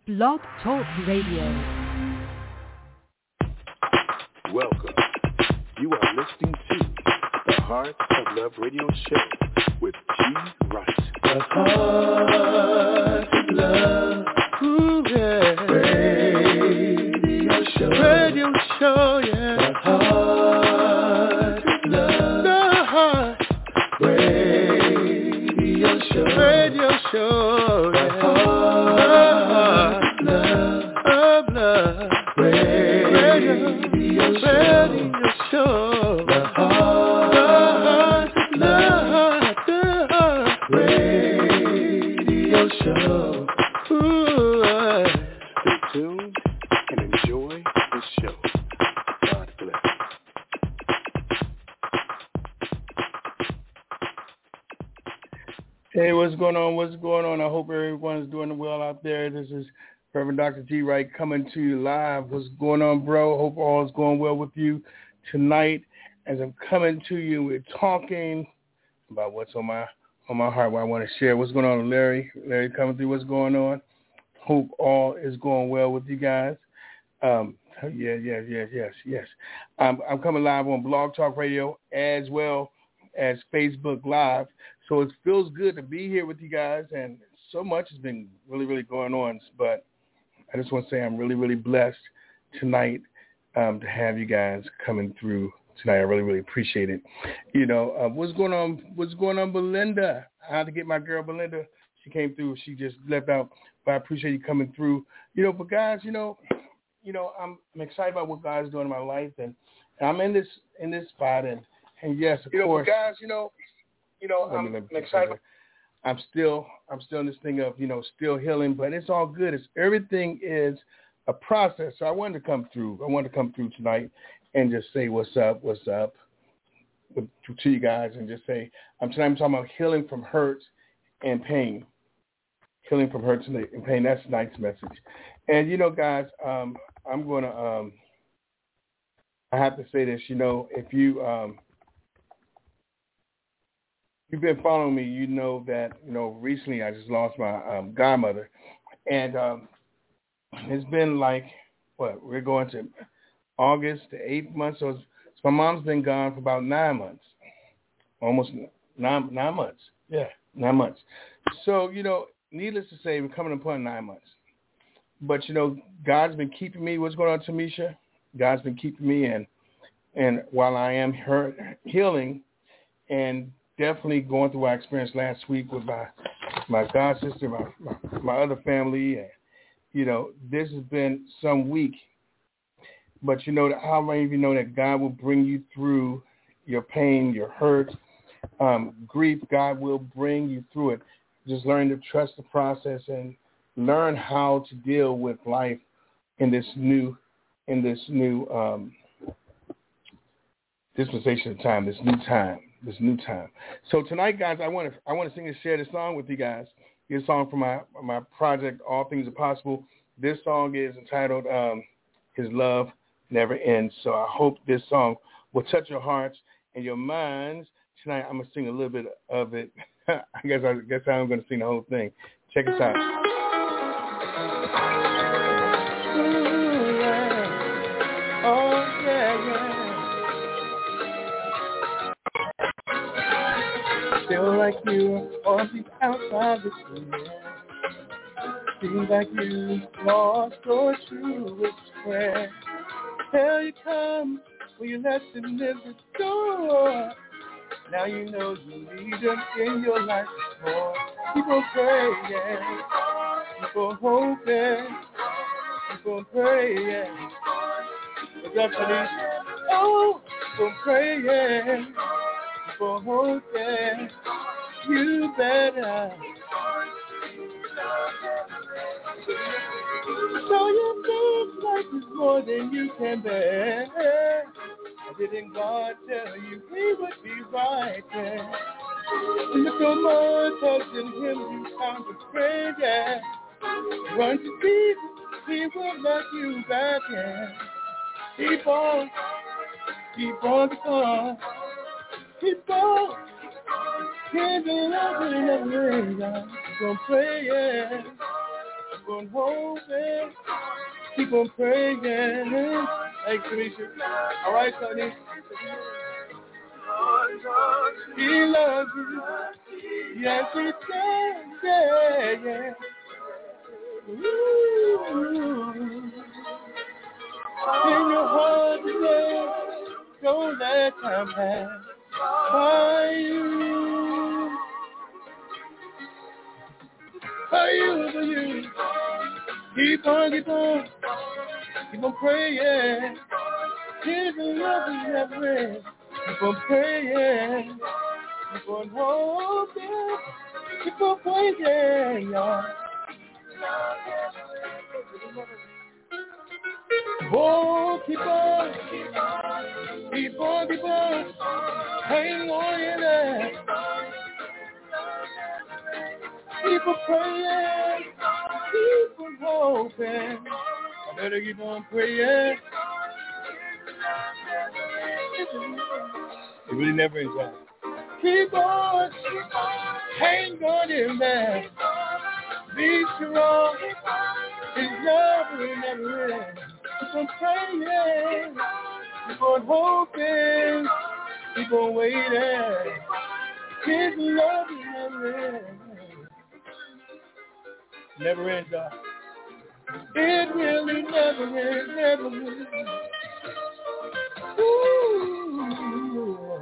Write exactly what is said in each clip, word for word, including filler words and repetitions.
Blog Talk Radio. Welcome. You are listening to the Heart of Love Radio Show with G. Wright. The Heart of Love. Ooh, yeah. Radio show. Radio show, yeah. The Heart of Love. The Heart. Radio show. Radio show, yeah. The Heart of Love. Of Love. Radio, radio show. Radio show. The Heart. The Heart of Love. The Heart. Radio show. Ooh, uh. Stay tuned and enjoy the show. God bless. Hey, what's going on? What's going on? I hope everyone's doing well out there. This is Reverend Doctor G. Wright coming to you live. What's going on, bro? Hope all is going well with you tonight. As I'm coming to you, we're talking about what's on my on my heart, what I want to share. What's going on, Larry? Larry coming through. What's going on? Hope all is going well with you guys. Um, yeah, yeah, yes, yes, yes. I'm, I'm coming live on Blog Talk Radio as well as Facebook Live. So it feels good to be here with you guys, and so much has been really, really going on. But I just want to say I'm really, really blessed tonight um, to have you guys coming through tonight. I really, really appreciate it. You know, uh, what's going on? What's going on, Belinda? I had to get my girl Belinda. She came through. She just left out, but I appreciate you coming through. You know, but guys, you know, you know, I'm, I'm excited about what God's doing in my life, and, and I'm in this in this spot, and and yes, of You know, course, but guys, you know, you know, I'm, I'm excited. I'm still, I'm still in this thing of, you know, still healing, but it's all good. It's everything is a process. So I wanted to come through. I wanted to come through tonight and just say what's up, what's up with, to you guys, and just say I'm tonight. I'm talking about healing from hurt and pain. Healing from hurt and pain. That's tonight's message. And you know, guys, um, I'm gonna. Um, I have to say this. You know, if you. Um, You've been following me, you know that, you know, recently I just lost my um, godmother. And um, it's been like, what, we're going to August, the eighth month. So, it's, so my mom's been gone for about nine months, almost nine, nine months. Yeah, nine months. So, you know, needless to say, we're coming upon nine months. But, you know, God's been keeping me. What's going on, Tamisha? God's been keeping me. And, and while I am hurt, healing and definitely going through what I experienced last week with my my god sister, my, my my other family, and you know this has been some week. But you know how many of you know that God will bring you through your pain, your hurt, um, grief. God will bring you through it. Just learn to trust the process and learn how to deal with life in this new in this new um, dispensation of time, this new time. This new time. So tonight, guys, I want to I want to sing and share this song with you guys. This song from my my project, All Things Are Possible. This song is entitled um, "His Love Never Ends." So I hope this song will touch your hearts and your minds tonight. I'm gonna sing a little bit of it. I guess I guess I'm gonna sing the whole thing. Check this out. Ooh, yeah. Oh yeah, yeah. Feel like you are on the outside this year. Seems like you lost your true whisper. Till you come when you left in this door. Now you know you need them in your life more. People praying, people hoping, people praying. But definitely, oh, people praying. For hoping you better. So you think life is more than you can bear. Didn't God tell you he would be right there? Look no more touching him, you time to pray, yeah. Run to Jesus, he will let you back in. Keep on, keep on the song. Keep on, keep on, never ends. Keep on praying, keep on hoping, keep on praying. Thanks, Felicia. All right, Sonny. He loves you. Yes, he does. Yeah, yeah. Ooh. In your heart today, don't let time pass by you. For you, for you. Keep on, keep on, keep on praying. His love is never ends. Keep on praying. Keep on hoping. Keep on praying, y'all. Oh, keep on, keep on, keep on, hang on in there. Keep on praying, keep on hoping. I better keep on praying. It really never ends up. Keep on, hang on in there. Be strong, it's never, never ends. Keep on praying, keep on hoping, keep on waiting. His love never ends. Never ends, God. It really never ends, never ends. Ooh.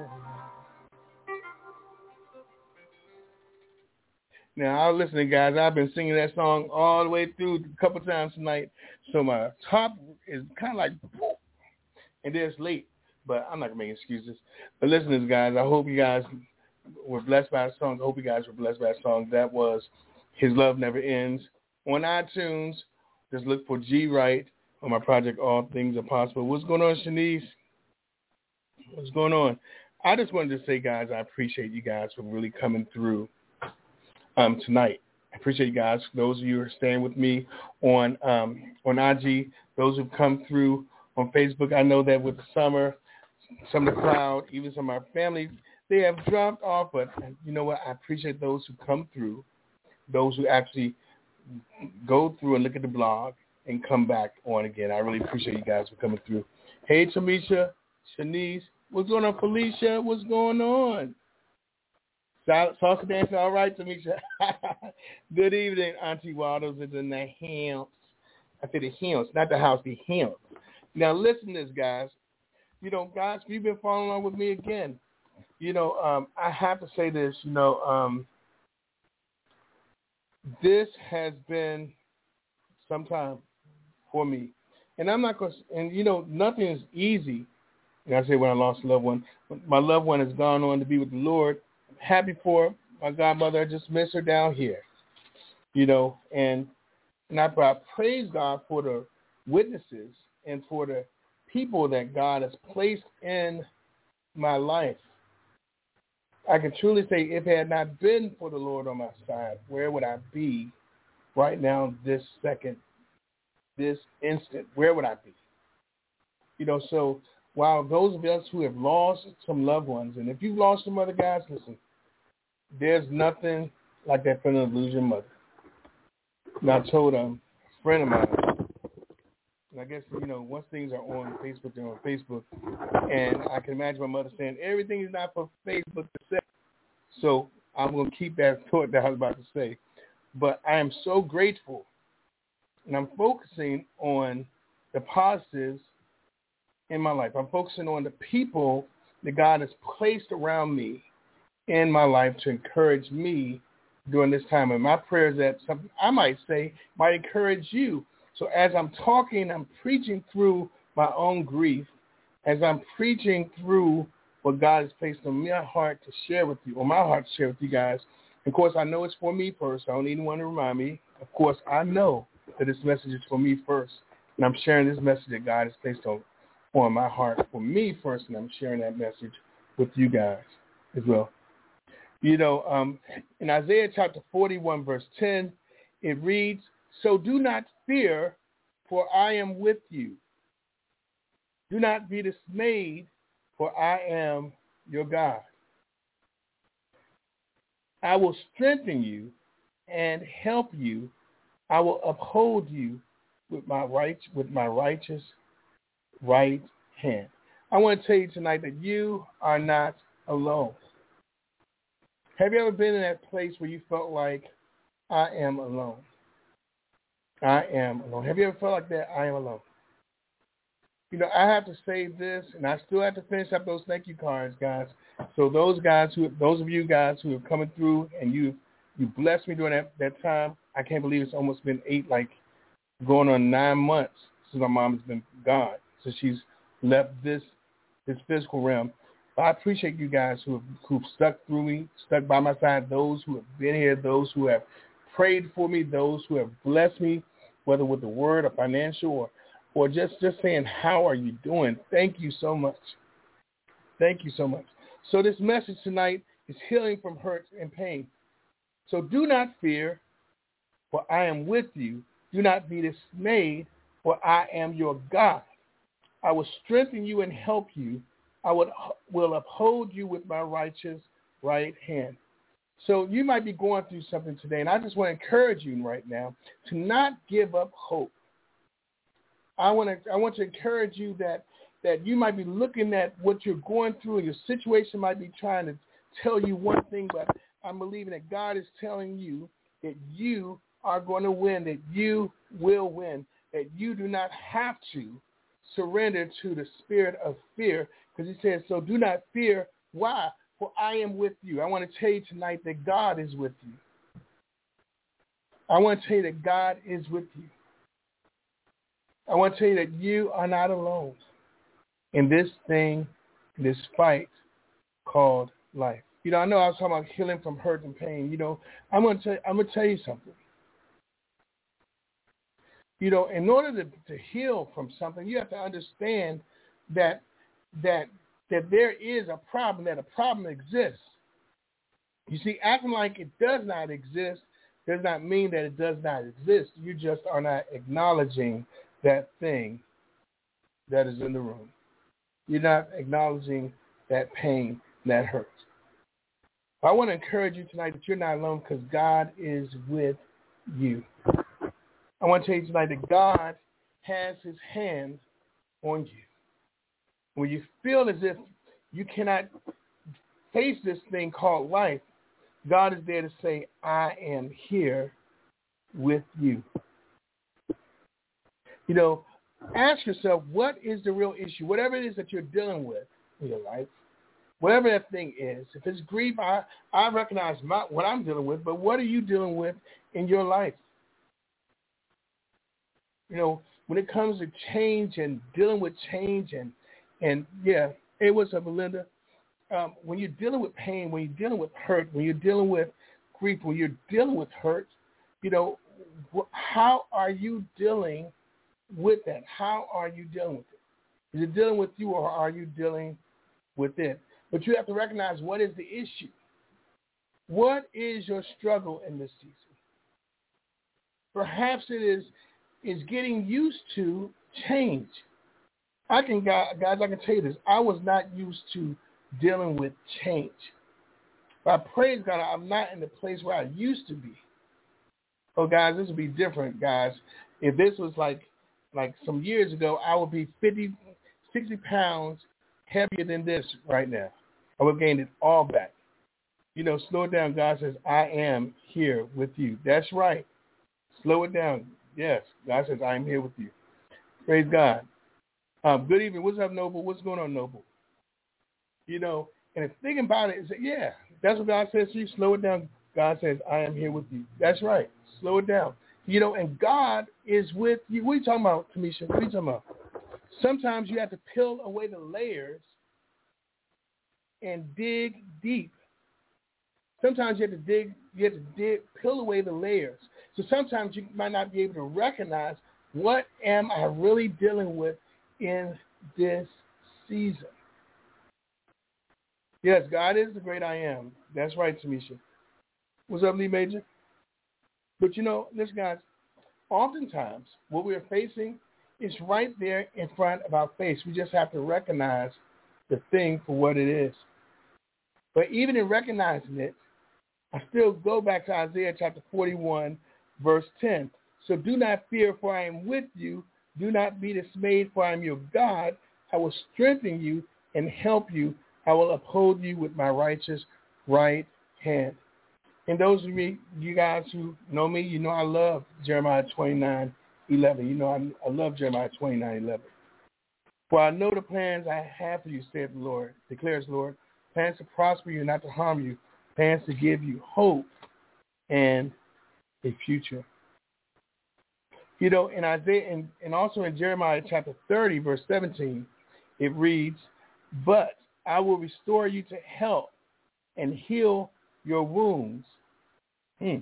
Now, I'm listening, guys. I've been singing that song all the way through a couple times tonight. So my top is kind of like, and then it's late. But I'm not going to make excuses. But listeners, guys, I hope you guys were blessed by the song. I hope you guys were blessed by the song. That was His Love Never Ends. On iTunes, just look for G Wright on my project, All Things Are Possible. What's going on, Shanice? What's going on? I just wanted to say, guys, I appreciate you guys for really coming through um, tonight. I appreciate you guys, those of you who are staying with me on um, on I G, those who've come through on Facebook. I know that with the summer, some of the crowd, even some of my family, they have dropped off, but you know what? I appreciate those who come through, those who actually go through and look at the blog and come back on again. I really appreciate you guys for coming through. Hey, Tamisha, Shanice, what's going on, Felicia? What's going on? Salsa dancing, all right, Tamisha. Good evening, Auntie Waddles is in the house. I said the house, not the house, the house. Now, listen to this, guys. You know, guys, if you've been following along with me again, you know, um, I have to say this, you know, um, this has been some time for me. And I'm not going to, and, you know, nothing is easy. And I say when I lost a loved one, my loved one has gone on to be with the Lord. I'm happy for my godmother. I just miss her down here, you know, and, and I, I praise God for the witnesses and for the people that God has placed in my life. I can truly say if it had not been for the Lord on my side, where would I be right now, this second, this instant? Where would I be? You know, so while those of us who have lost some loved ones, and if you've lost some other guys, listen, there's nothing like that feeling of losing your mother. And I told um, a friend of mine, and I guess, you know, once things are on Facebook, they're on Facebook. And I can imagine my mother saying, everything is not for Facebook to say. So I'm going to keep that thought that I was about to say. But I am so grateful, and I'm focusing on the positives in my life. I'm focusing on the people that God has placed around me in my life to encourage me during this time. And my prayer is that something I might say might encourage you. So as I'm talking, I'm preaching through my own grief, as I'm preaching through what God has placed on my heart to share with you, or my heart to share with you guys. Of course, I know it's for me first. I don't need anyone to remind me. Of course, I know that this message is for me first, and I'm sharing this message that God has placed on, on my heart for me first, and I'm sharing that message with you guys as well. You know, um, in Isaiah chapter forty-one, verse ten, it reads, "So do not fear, for I am with you. Do not be dismayed, for I am your God. I will strengthen you and help you. I will uphold you with my right, with my righteous right hand. I want to tell you tonight that you are not alone. Have you ever been in that place where you felt like, I am alone? I am alone. Have you ever felt like that? I am alone. You know, I have to say this, and I still have to finish up those thank you cards, guys. So those guys who, those of you guys who are coming through and you, you blessed me during that, that time. I can't believe it's almost been eight, like going on nine months since my mom has been gone. So she's left this, this physical realm. But I appreciate you guys who have, who've stuck through me, stuck by my side. Those who have been here, those who have prayed for me, those who have blessed me, whether with the word or financial or or just, just saying, how are you doing? Thank you so much. Thank you so much. So this message tonight is healing from hurt and pain. So do not fear, for I am with you. Do not be dismayed, for I am your God. I will strengthen you and help you. I would, will uphold you with my righteous right hand. So you might be going through something today, and I just want to encourage you right now to not give up hope. I want to I want to encourage you that, that you might be looking at what you're going through, and your situation might be trying to tell you one thing, but I'm believing that God is telling you that you are going to win, that you will win, that you do not have to surrender to the spirit of fear, because he says, so do not fear. Why? For I am with you. I want to tell you tonight that God is with you. I want to tell you that God is with you. I want to tell you that you are not alone in this thing, this fight called life. You know, I know I was talking about healing from hurt and pain. You know, I'm going to tell, I'm going to tell you something. You know, in order to, to heal from something, you have to understand that that that there is a problem, that a problem exists. You see, acting like it does not exist does not mean that it does not exist. You just are not acknowledging that thing that is in the room. You're not acknowledging that pain, that hurt. I want to encourage you tonight that you're not alone, because God is with you. I want to tell you tonight that God has his hand on you. When you feel as if you cannot face this thing called life, God is there to say, I am here with you. You know, ask yourself, what is the real issue? Whatever it is that you're dealing with in your life, whatever that thing is. If it's grief, I, I recognize my, what I'm dealing with, but what are you dealing with in your life? You know, when it comes to change and dealing with change and, and yeah, it was a Belinda. Um, when you're dealing with pain, when you're dealing with hurt, when you're dealing with grief, when you're dealing with hurt, you know, how are you dealing with that? How are you dealing with it? Is it dealing with you, or are you dealing with it? But you have to recognize, what is the issue? What is your struggle in this season? Perhaps it is is getting used to change. I can, guys, I can tell you this. I was not used to dealing with change. But I praise God, I'm not in the place where I used to be. Oh, guys, this would be different, guys. If this was like like some years ago, I would be fifty, sixty pounds heavier than this right now. I would gain it all back. You know, slow it down. God says, I am here with you. That's right. Slow it down. Yes, God says, I am here with you. Praise God. Um, good evening. What's up, Noble? What's going on, Noble? You know, and the thing about it is that, yeah, that's what God says to you. Slow it down. God says, I am here with you. That's right. Slow it down. You know, and God is with you. What are you talking about, Tamisha? What are you talking about? Sometimes you have to peel away the layers and dig deep. Sometimes you have to dig, you have to dig, peel away the layers. So sometimes you might not be able to recognize, what am I really dealing with in this season? Yes, God is the great I am. That's right, Tamisha. What's up, Lee Major? But you know, listen, guys, oftentimes what we're facing is right there in front of our face. We just have to recognize the thing for what it is. But even in recognizing it, I still go back to Isaiah chapter forty-one, verse ten. So do not fear, for I am with you. Do not be dismayed, for I am your God. I will strengthen you and help you. I will uphold you with my righteous right hand. And those of you, you guys who know me, you know I love Jeremiah twenty-nine eleven. You know I, I love Jeremiah twenty-nine eleven. For I know the plans I have for you, saith the Lord, declares the Lord, plans to prosper you, not to harm you, plans to give you hope and a future. You know, in Isaiah, and, and also in Jeremiah chapter thirty, verse seventeen, it reads, but I will restore you to health and heal your wounds, hmm,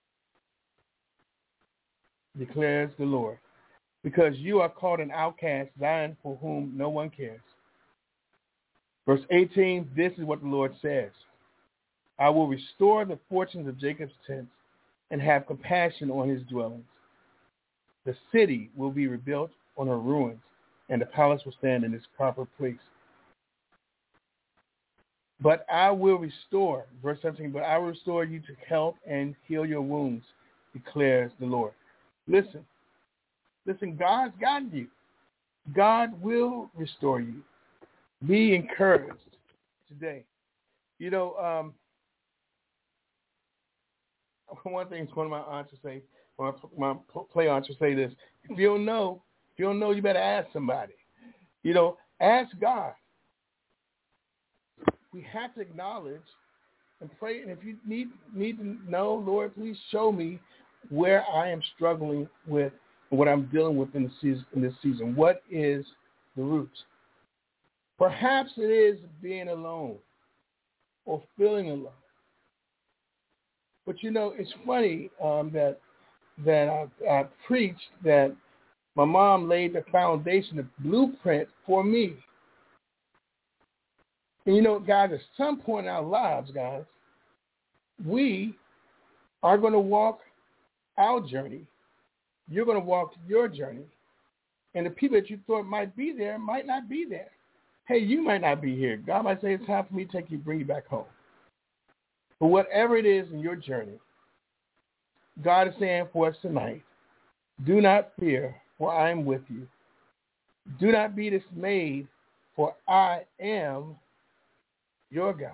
declares the Lord, because you are called an outcast, Zion, for whom no one cares. Verse eighteen, this is what the Lord says. I will restore the fortunes of Jacob's tents and have compassion on his dwellings. The city will be rebuilt on her ruins, and the palace will stand in its proper place. But I will restore, verse seventeen, but I will restore you to health and heal your wounds, declares the Lord. Listen, listen, God's got you. God will restore you. Be encouraged today. You know, um, one thing one of my aunts would say, my, my play aunts would say this, if you don't know, if you don't know, you better ask somebody. You know, ask God. We have to acknowledge and pray, and if you need need to know, Lord, please show me where I am struggling with and what I'm dealing with in the season. In this season, what is the root? Perhaps it is being alone or feeling alone. But you know, it's funny um, that that I, I preached that my mom laid the foundation, the blueprint for me. And you know, guys, at some point in our lives, guys, we are going to walk our journey. You're going to walk your journey. And the people that you thought might be there might not be there. Hey, you might not be here. God might say, it's time for me to take you, bring you back home. But whatever it is in your journey, God is saying for us tonight, do not fear, for I am with you. Do not be dismayed, for I am your God.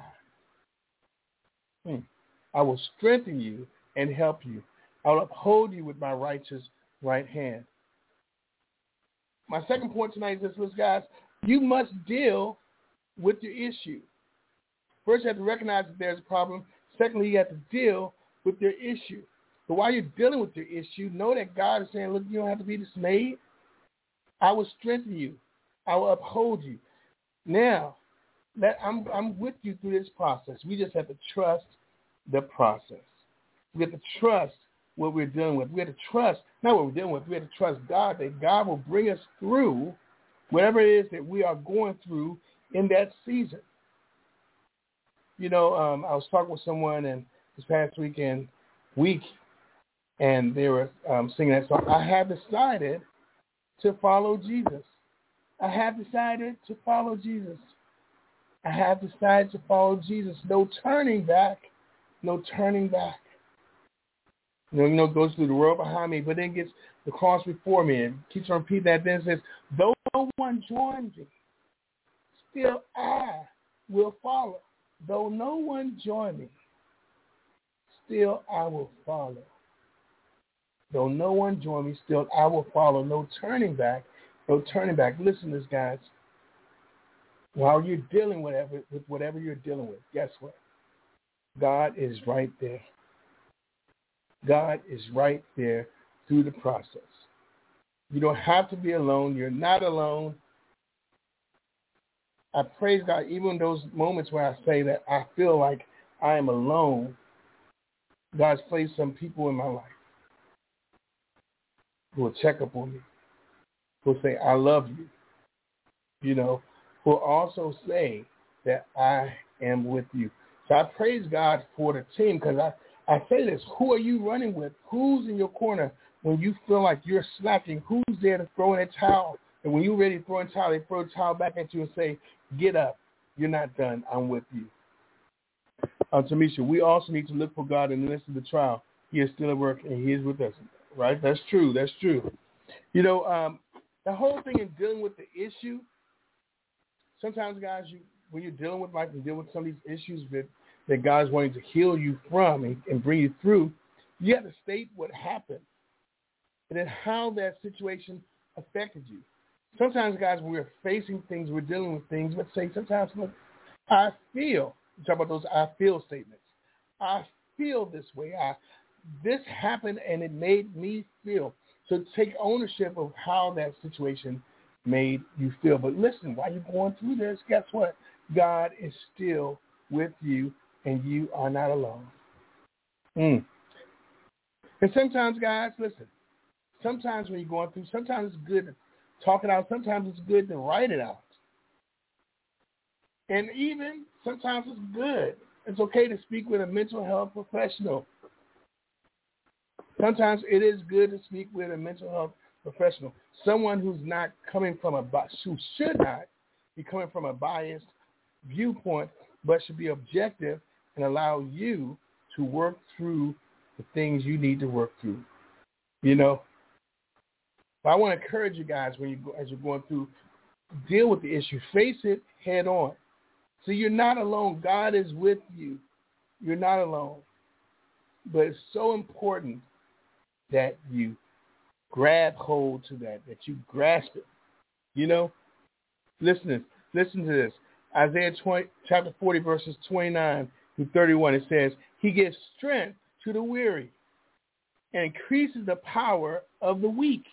Hmm. I will strengthen you and help you. I will uphold you with my righteous right hand. My second point tonight is this, guys. You must deal with your issue. First, you have to recognize that there's a problem. Secondly, you have to deal with your issue. But while you're dealing with your issue, know that God is saying, look, you don't have to be dismayed. I will strengthen you. I will uphold you. Now, that I'm, I'm with you through this process. We just have to trust the process. We have to trust what we're dealing with. We have to trust, not what we're dealing with, we have to trust God, that God will bring us through whatever it is that we are going through in that season. You know, um, I was talking with someone and this past weekend, week, and they were um, singing that song. I have decided to follow Jesus. I have decided to follow Jesus. I have decided to follow Jesus. No turning back. No turning back. You know, you know, it goes through the road behind me, but then gets the cross before me and keeps on repeating that. Then says, though no one joins me, still I will follow. Though no one join me, still I will follow. Though no one join me, still I will follow. No turning back. No turning back. Listen to this, guys. While you're dealing with whatever, with whatever you're dealing with, guess what? God is right there. God is right there through the process. You don't have to be alone. You're not alone. I praise God even in those moments where I say that I feel like I am alone. God's placed some people in my life who will check up on me, who will say, I love you, you know, who will also say that I am with you. So I praise God for the team because I, I say this, who are you running with? Who's in your corner when you feel like you're slacking? Who's there to throw in a towel? And when you're ready to throw in a towel, they throw a towel back at you and say, get up. You're not done. I'm with you. Uh, Tamisha, we also need to look for God in the midst of the trial. He is still at work, and he is with us. right? That's true. That's true. You know, um, the whole thing in dealing with the issue, sometimes, guys, you when you're dealing with life and dealing with some of these issues that, that God is wanting to heal you from and, and bring you through, you have to state what happened and then how that situation affected you. Sometimes, guys, we're facing things, we're dealing with things, but say sometimes, look, I feel, you talk about those I feel statements. I feel this way. I This happened and it made me feel. So take ownership of how that situation made you feel. But listen, while you're going through this, guess what? God is still with you and you are not alone. Mm. And sometimes, guys, listen, sometimes when you're going through, sometimes it's good to talk it out. Sometimes it's good to write it out. And even sometimes it's good. It's okay to speak with a mental health professional. Sometimes it is good to speak with a mental health professional, someone who's not coming from a, who should not be coming from a biased viewpoint, but should be objective and allow you to work through the things you need to work through. You know, but I want to encourage you guys when you go, as you're going through, deal with the issue, face it head on. So you're not alone. God is with you. You're not alone. But it's so important that you grab hold to that, that you grasp it. You know, listen, listen to this. Isaiah twenty, chapter forty, verses twenty-nine through thirty-one, it says, He gives strength to the weary and increases the power of the weak.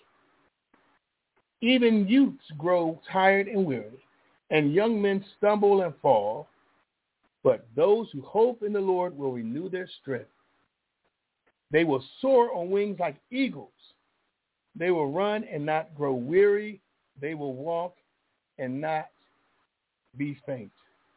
Even youths grow tired and weary, and young men stumble and fall. But those who hope in the Lord will renew their strength. They will soar on wings like eagles. They will run and not grow weary. They will walk and not be faint.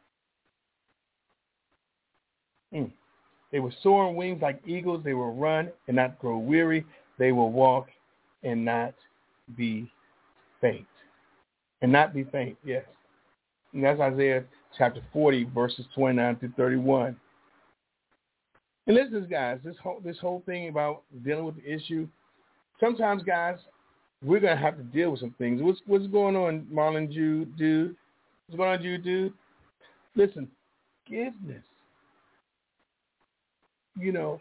Mm. They will soar on wings like eagles. They will run and not grow weary. They will walk and not be faint. And not be faint, yes. And that's Isaiah chapter forty, verses twenty-nine through thirty-one. And listen, guys, this whole this whole thing about dealing with the issue, sometimes, guys, we're going to have to deal with some things. What's what's going on, Marlon Jude, dude? What's going on, Jude, dude? Listen, forgiveness. You know,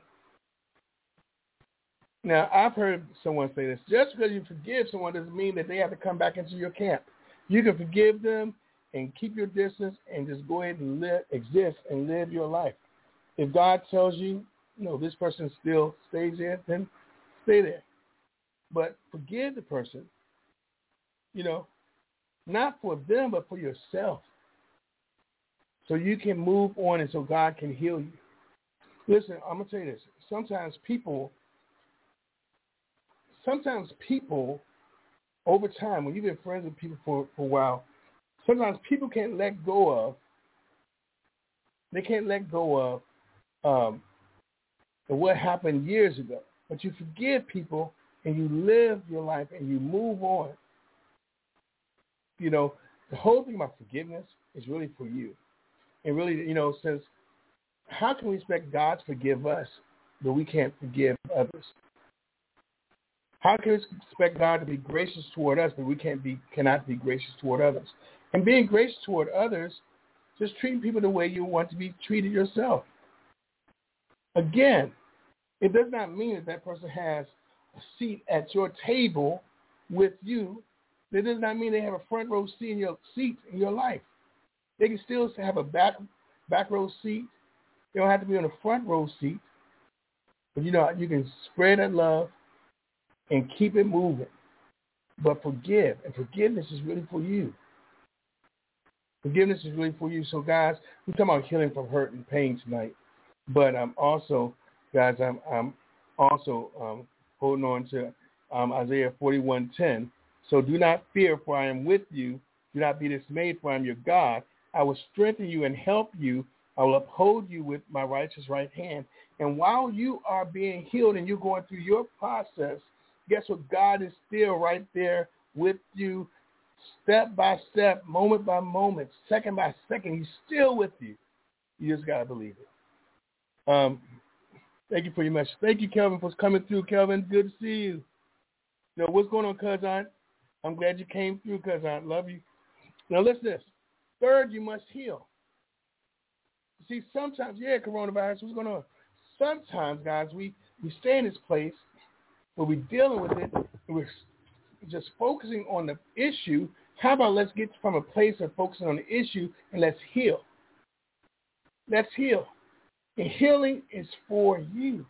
now I've heard someone say this. Just because you forgive someone doesn't mean that they have to come back into your camp. You can forgive them and keep your distance and just go ahead and live, exist and live your life. If God tells you, no, this person still stays there, then stay there. But forgive the person, you know, not for them, but for yourself. So you can move on and so God can heal you. Listen, I'm going to tell you this. Sometimes people, sometimes people, over time, when you've been friends with people for, for a while, sometimes people can't let go of, they can't let go of um, what happened years ago. But you forgive people and you live your life and you move on. You know, the whole thing about forgiveness is really for you. And really, you know, since how can we expect God to forgive us, but we can't forgive others? How can we expect God to be gracious toward us, but we can't be cannot be gracious toward others? And being gracious toward others, just treating people the way you want to be treated yourself. Again, it does not mean that that person has a seat at your table with you. That does not mean they have a front row seat in your seat in your life. They can still have a back back row seat. They don't have to be on the front row seat. But you know, you can spread that love and keep it moving. But forgive. And forgiveness is really for you. Forgiveness is really for you. So, guys, we're talking about healing from hurt and pain tonight. But I'm also, guys, I'm, I'm also um, holding on to um, Isaiah forty-one ten. So do not fear, for I am with you. Do not be dismayed, for I am your God. I will strengthen you and help you. I will uphold you with my righteous right hand. And while you are being healed and you're going through your process, guess what? God is still right there with you, step by step, moment by moment, second by second. He's still with you. You just got to believe it. Um, Thank you for your message. Thank you, Kelvin, for coming through. Kelvin, good to see you. You know, what's going on, cousin? I'm glad you came through, cousin. Love you. Now, listen to this. Third, you must heal. See, sometimes, yeah, coronavirus, what's going on? Sometimes, guys, we, we stay in this place where we're dealing with it, and we're just focusing on the issue. How about let's get from a place of focusing on the issue and let's heal. Let's heal. And healing is for you.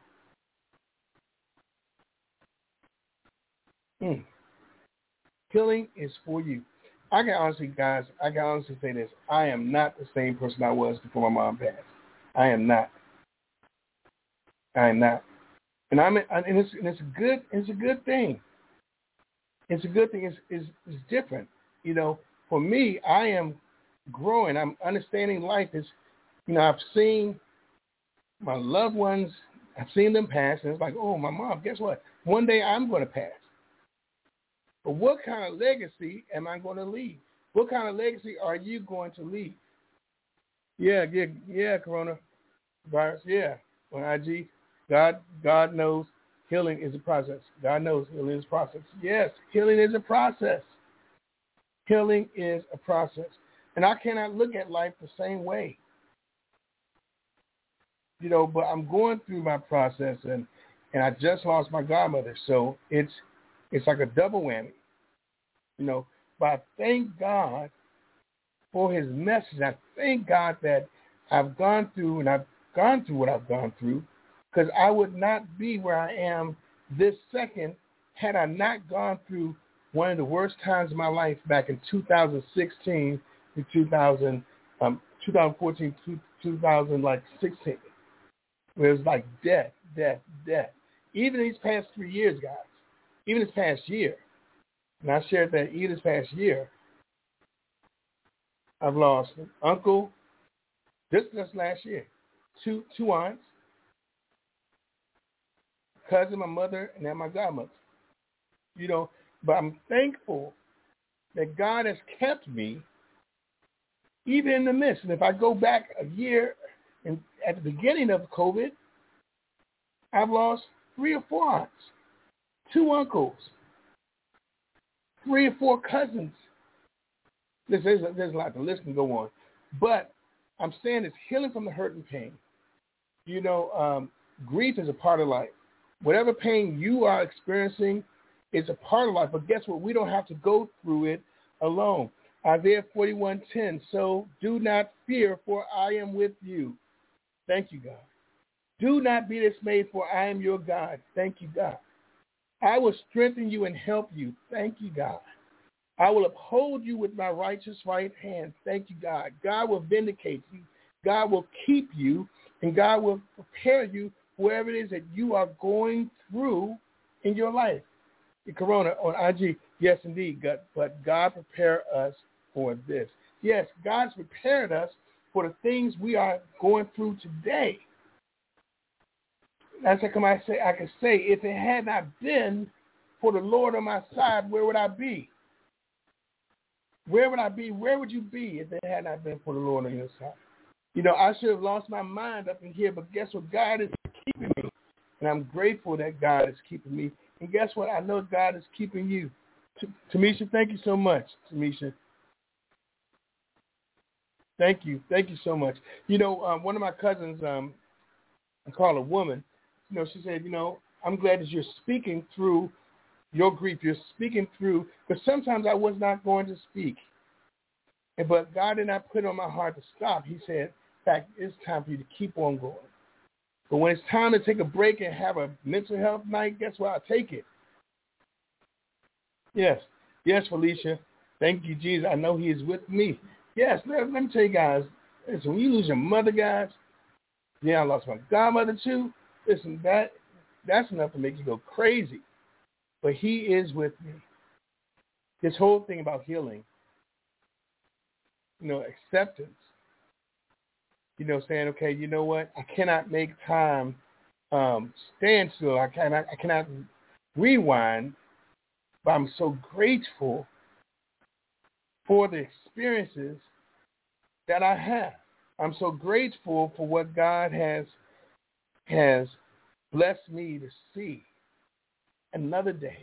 Mm. Healing is for you. I can honestly, guys, I can honestly say this. I am not the same person I was before my mom passed. I am not. I am not. And I'm and it's and it's a good it's a good thing. It's a good thing. It's, it's it's different. You know, for me, I am growing. I'm understanding life. Is you know, I've seen my loved ones. I've seen them pass, and it's like, oh, my mom. Guess what? One day I'm going to pass. But what kind of legacy am I going to leave? What kind of legacy are you going to leave? Yeah, yeah, yeah, coronavirus. Yeah, on I G, God, God knows healing is a process. God knows healing is a process. Yes, healing is a process. Healing is a process. And I cannot look at life the same way. You know, but I'm going through my process, and, and I just lost my godmother. So it's it's like a double whammy. You know, but I thank God for his message. I thank God that I've gone through, and I've gone through what I've gone through, because I would not be where I am this second had I not gone through one of the worst times of my life back in two thousand sixteen to two thousand, um, twenty fourteen to two thousand sixteen, where it was like death, death, death. Even these past three years, guys, even this past year, and I shared that even this past year, I've lost an uncle, just, just last year, two two aunts, cousin, my mother, and then my godmother. You know, but I'm thankful that God has kept me even in the midst. And if I go back a year, and at the beginning of COVID, I've lost three or four aunts, two uncles, three or four cousins. There's, there's, a, there's a lot. The list can go on. But I'm saying it's healing from the hurt and pain. You know, um, grief is a part of life. Whatever pain you are experiencing is a part of life. But guess what? We don't have to go through it alone. Isaiah forty-one ten, so do not fear, for I am with you. Thank you, God. Do not be dismayed, for I am your God. Thank you, God. I will strengthen you and help you. Thank you, God. I will uphold you with my righteous right hand. Thank you, God. God will vindicate you. God will keep you, and God will prepare you for whatever it is that you are going through in your life. The Corona on I G, yes, indeed, God, but God prepare us for this. Yes, God's prepared us for the things we are going through today. That's like I say, I can say, if it had not been for the Lord on my side, where would I be? Where would I be? Where would you be if it had not been for the Lord on your side? You know, I should have lost my mind up in here, but guess what? God is keeping me. And I'm grateful that God is keeping me. And guess what? I know God is keeping you. T- Tamisha, thank you so much, Tamisha. Thank you. Thank you so much. You know, um, one of my cousins, um, I call her a woman, you know, she said, you know, I'm glad that you're speaking through your grief. You're speaking through, because sometimes I was not going to speak. But God did not put it on my heart to stop. He said, in fact, it's time for you to keep on going. But when it's time to take a break and have a mental health night, guess what? I'll take it. Yes. Yes, Felicia. Thank you, Jesus. I know he is with me. Yes, let, let me tell you guys, listen, when you lose your mother, guys, yeah, I lost my godmother too. Listen, that that's enough to make you go crazy. But he is with me. This whole thing about healing, you know, acceptance, you know, saying, okay, you know what? I cannot make time um, stand still. I cannot, I cannot rewind, but I'm so grateful for the experiences that I have. I'm so grateful for what God has has blessed me to see another day.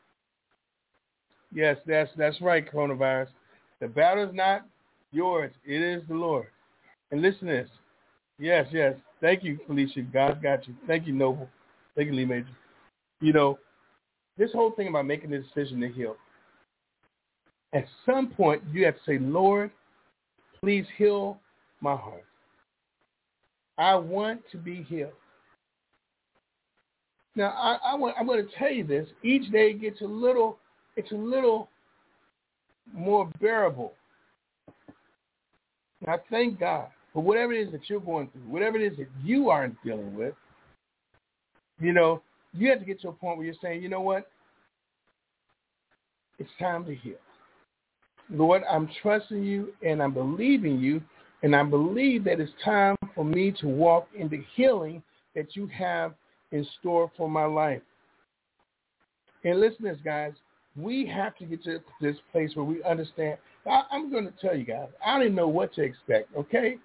Yes, that's that's right, coronavirus. The battle is not yours. It is the Lord. And listen to this. Yes, yes. Thank you, Felicia. God got you. Thank you, Noble. Thank you, Lee Major. You know, this whole thing about making the decision to heal, at some point you have to say, Lord, please heal my heart. I want to be healed. Now, I, I want, I'm going to tell you this. Each day gets a little, it's a little more bearable. And I thank God for whatever it is that you're going through, whatever it is that you aren't dealing with. You know, you have to get to a point where you're saying, you know what? It's time to heal. Lord, I'm trusting you and I'm believing you, and I believe that it's time for me to walk in the healing that you have in store for my life. And listen to this, guys. We have to get to this place where we understand. I, I'm going to tell you guys, I didn't know what to expect, okay?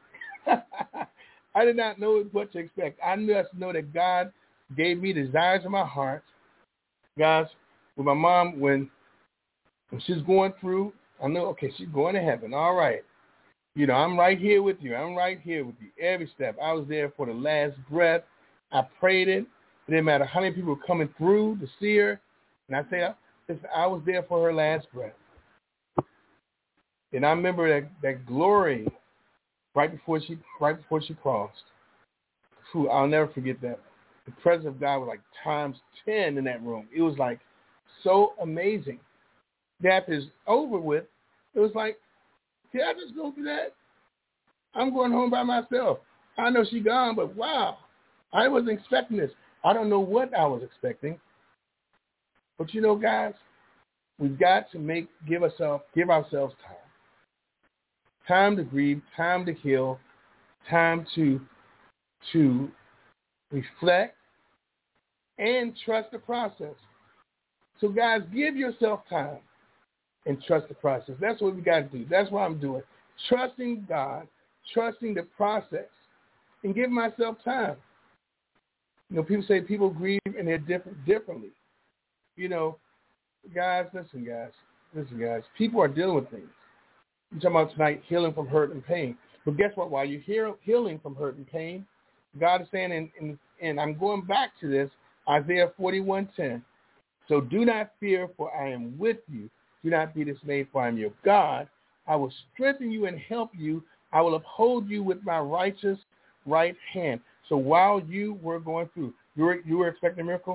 I did not know what to expect. I just know that God gave me desires in my heart. Guys, with my mom, when, when she's going through, I know, okay, she's going to heaven. All right. You know, I'm right here with you. I'm right here with you every step. I was there for the last breath. I prayed it. It didn't matter how many people were coming through to see her. And I say, I was there for her last breath. And I remember that, that glory right before she right before she crossed. Whew, I'll never forget that. The presence of God was like times ten in that room. It was like so amazing. That is over with. It was like, did I just go through that? I'm going home by myself. I know she's gone, but wow, I wasn't expecting this. I don't know what I was expecting. But you know, guys, we've got to make give ourselves give ourselves time. Time to grieve, time to heal, time to to reflect and trust the process. So guys, give yourself time and trust the process. That's what we got to do. That's what I'm doing. Trusting God, trusting the process, and giving myself time. You know, people say people grieve and they're different differently. You know, guys, listen, guys, listen, guys. People are dealing with things. We're talking about tonight healing from hurt and pain. But guess what? While you're heal, healing from hurt and pain, God is saying, and, and, and I'm going back to this, Isaiah forty-one ten. So do not fear, for I am with you. Do not be dismayed, for I am your God. I will strengthen you and help you. I will uphold you with my righteous right hand. So while you were going through, you were, you were expecting a miracle?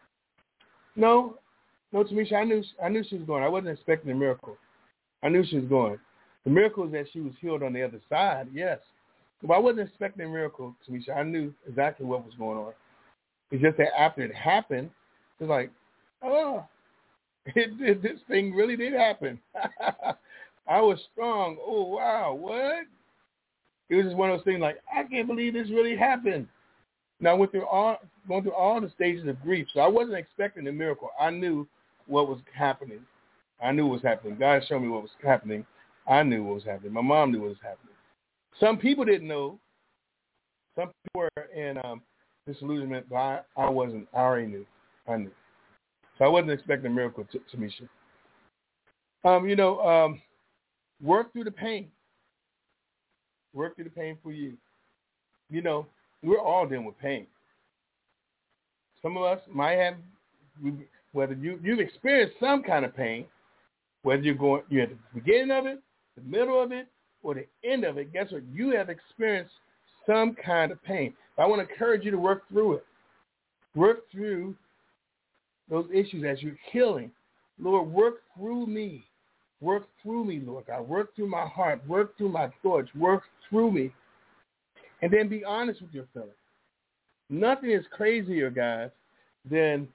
No. No, Tamisha, I knew, I knew she was going. I wasn't expecting a miracle. I knew she was going. The miracle is that she was healed on the other side, yes. But I wasn't expecting a miracle, Tamisha. I knew exactly what was going on. It's just that after it happened, it was like, oh, it, it, this thing really did happen. I was strong. Oh, wow, what? It was just one of those things like, I can't believe this really happened. Now, I went through all, going through all the stages of grief, so I wasn't expecting a miracle. I knew what was happening. I knew what was happening. God showed me what was happening. I knew what was happening. My mom knew what was happening. Some people didn't know. Some people were in um, disillusionment, but I, I wasn't. I already knew. I knew. So I wasn't expecting a miracle, t- Tamisha. Um, you know, um, work through the pain. Work through the pain for you. You know, we're all dealing with pain. Some of us might have, whether you, you've experienced some kind of pain, whether you're going, you're at the beginning of it, the middle of it, or the end of it, guess what? You have experienced some kind of pain. But I want to encourage you to work through it. Work through those issues as you're healing. Lord, work through me. Work through me, Lord God. Work through my heart. Work through my thoughts. Work through me. And then be honest with your feelings. Nothing is crazier, guys, than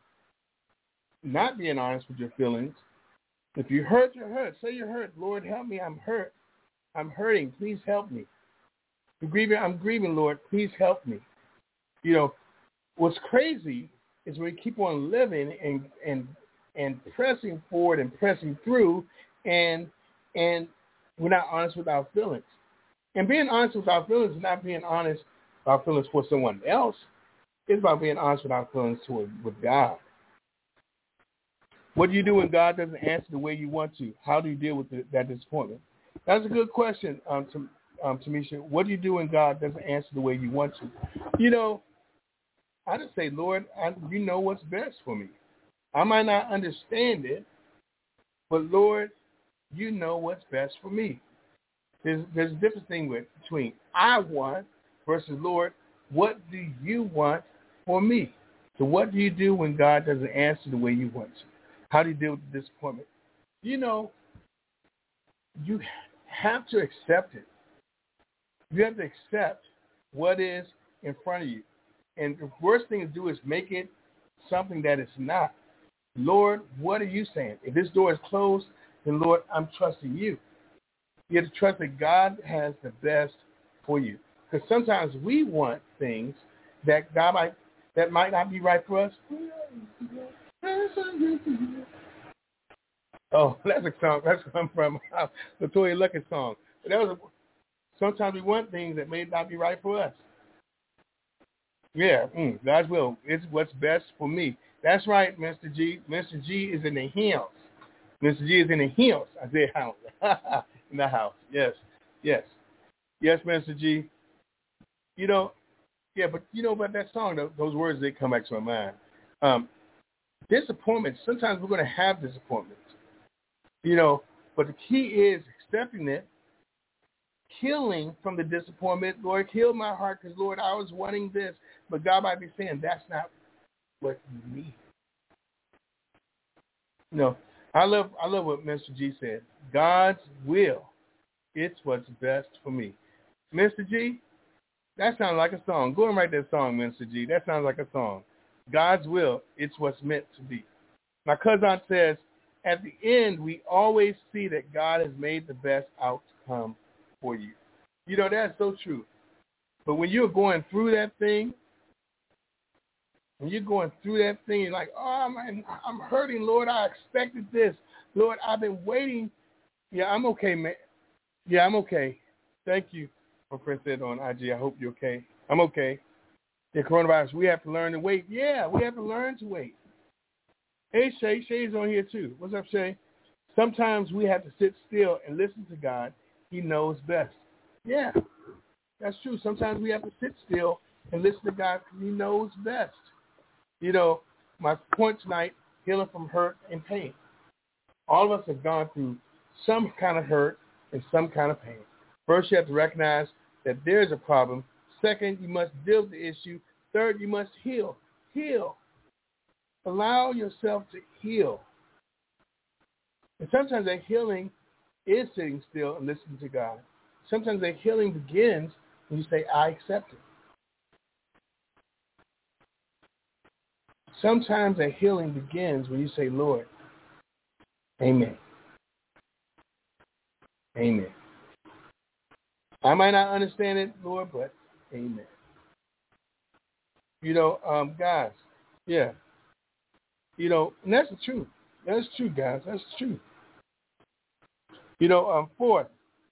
not being honest with your feelings. If you hurt, you're hurt. Say you're hurt. Lord, help me. I'm hurt. I'm hurting. Please help me. I'm grieving. I'm grieving, Lord. Please help me. You know, what's crazy is we keep on living and and and pressing forward and pressing through, and and we're not honest with our feelings. And being honest with our feelings is not being honest with our feelings for someone else. It's about being honest with our feelings toward with God. What do you do when God doesn't answer the way you want to? How do you deal with the, that disappointment? That's a good question, um, to, um, Tamisha. What do you do when God doesn't answer the way you want to? You know, I just say, Lord, I, you know what's best for me. I might not understand it, but Lord, you know what's best for me. There's, there's a difference thing with, between I want versus, Lord, what do you want for me? So what do you do when God doesn't answer the way you want to? How do you deal with the disappointment? You know, you have to accept it. You have to accept what is in front of you. And the worst thing to do is make it something that it's not. Lord, what are you saying? If this door is closed, then Lord, I'm trusting you. You have to trust that God has the best for you. Because sometimes we want things that God might that might not be right for us. Oh, that's a song. That's come from uh, the Toya Luckett song. But that was a, sometimes we want things that may not be right for us. Yeah, mm, God's will. It's what's best for me. That's right, Mister G. Mister G is in the hills. Mister G is in the hills. I said house. In the house. Yes, yes. Yes, Mister G. You know, yeah, but you know about that song, those words, they come back to my mind. Um, disappointment, sometimes we're going to have disappointments. You know, but the key is accepting it, healing from the disappointment. Lord, heal my heart because, Lord, I was wanting this. But God might be saying, that's not what you need. You know, I love I love what Mister G said. God's will, it's what's best for me. Mister G, that sounds like a song. Go and write that song, Mister G. That sounds like a song. God's will, it's what's meant to be. My cousin says, at the end, we always see that God has made the best outcome for you. You know, that's so true. But when you're going through that thing, when you're going through that thing, you're like, oh, man, I'm hurting, Lord. I expected this. Lord, I've been waiting. Yeah, I'm okay, man. Yeah, I'm okay. Thank you. My friend said on I G, I hope you're okay. I'm okay. The coronavirus, we have to learn to wait. Yeah, we have to learn to wait. Hey, Shay. Shay's on here, too. What's up, Shay? Sometimes we have to sit still and listen to God. He knows best. Yeah, that's true. Sometimes we have to sit still and listen to God because he knows best. You know, my point tonight, healing from hurt and pain. All of us have gone through some kind of hurt and some kind of pain. First, you have to recognize that there's a problem. Second, you must deal with the issue. Third, you must heal. Heal. Allow yourself to heal. And sometimes that healing is sitting still and listening to God. Sometimes that healing begins when you say, I accept it. Sometimes that healing begins when you say, Lord, amen. Amen. I might not understand it, Lord, but amen. You know, um, guys, yeah. You know, and that's the truth. That's true, guys. That's true. You know, um, fourth,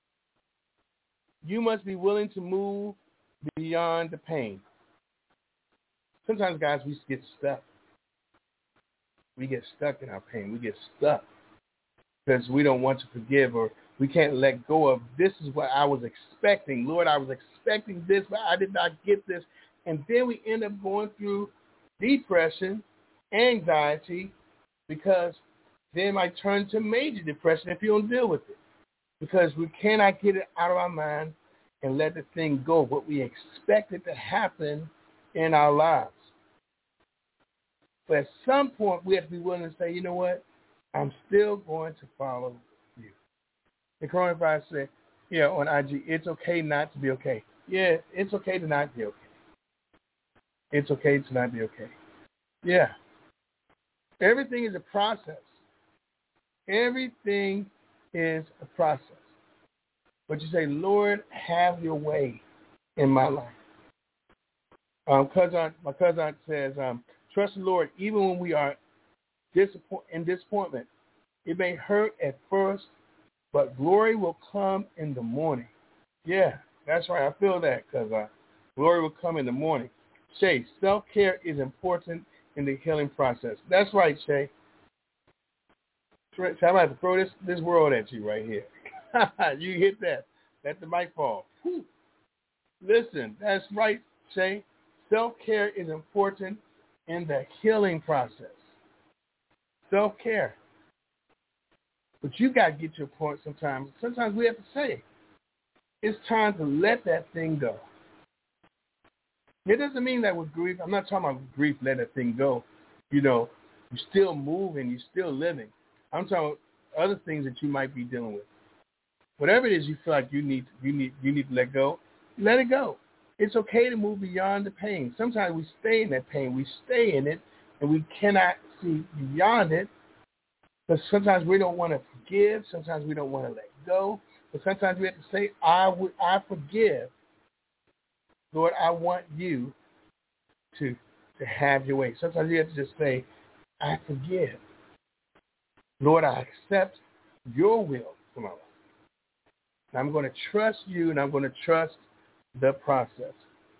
you must be willing to move beyond the pain. Sometimes, guys, we get stuck. We get stuck in our pain. We get stuck because we don't want to forgive or we can't let go of this is what I was expecting. Lord, I was expecting this, but I did not get this. And then we end up going through depression, anxiety, because then it might turn to major depression if you don't deal with it. Because we cannot get it out of our mind and let the thing go, what we expected to happen in our lives. But at some point, we have to be willing to say, you know what? I'm still going to follow you. The coronavirus said, yeah, on I G, it's okay not to be okay. Yeah, it's okay to not be okay. It's okay to not be okay. Yeah. Everything is a process. Everything is a process. But you say, Lord, have your way in my life. Um, cousin, my cousin says, um, trust the Lord even when we are disappoint- in disappointment. It may hurt at first, but glory will come in the morning. Yeah, that's right. I feel that, cousin. Glory will come in the morning. Shay, self-care is important in the healing process. That's right, Shay. I'm about to throw this, this world at you right here. You hit that. Let the mic fall. Whew. Listen, that's right, Shay. Self-care is important in the healing process. Self-care. But you got to get to a point sometimes. Sometimes we have to say, it's time to let that thing go. It doesn't mean that with grief, I'm not talking about grief, let that thing go. You know, you're still moving, you're still living. I'm talking about other things that you might be dealing with. Whatever it is you feel like you need, you need, you need to let go, let it go. It's okay to move beyond the pain. Sometimes we stay in that pain. We stay in it, and we cannot see beyond it. But sometimes we don't want to forgive. Sometimes we don't want to let go. But sometimes we have to say, I, would, I forgive. Lord, I want you to, to have your way. Sometimes you have to just say, I forgive. Lord, I accept your will for my life. And I'm going to trust you, and I'm going to trust the process.